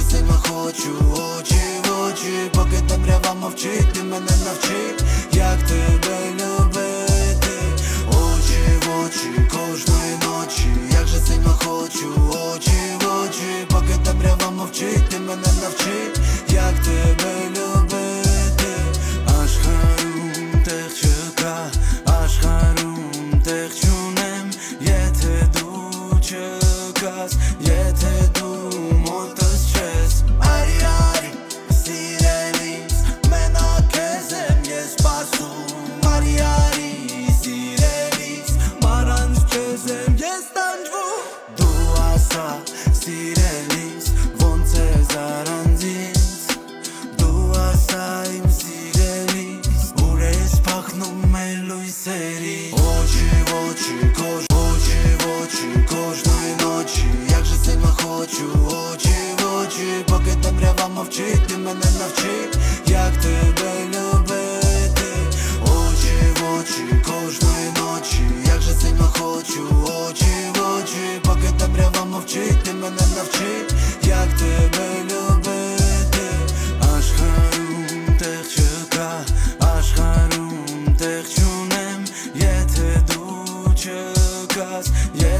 сильно хочу очі в очі, поки темрява мовчить, ти мене навчи, як тебе любити. Очі в очі кожної ночі, як же сильно хочу очі в очі, поки темрява мовчить, ти мене навчи, як тебе любити. Աշխարհում տեղ չկա, աշխարհում տեղ չունեմ, եթե դու չկաս, եթե դու մոտս չես։ Արի արի սիրելիս, մենակ քեզ եմ ես սպասում։ Արի արի սիրելիս, առանց քեզ եմ ես տանջվում։ Դու ասա սիրելիս, ոնց է առանց ինձ, դու ասա իմ սիրելիս, ուր ես փախնում է լույսերի։ Очи в очи, очи в очи кожної ночі, як же сильно хочу очі в очі, поки темрява мовчить, ти мене навчи, як тебе любити. Очі в очі кожної ночі, як же сильно хочу очі в очі, поки темрява мовчить, ти мене навчи, як тебе любити. Աշխարհում տեղ չկա, աշխարհում տեղ չունեմ, եթե դու չկաս,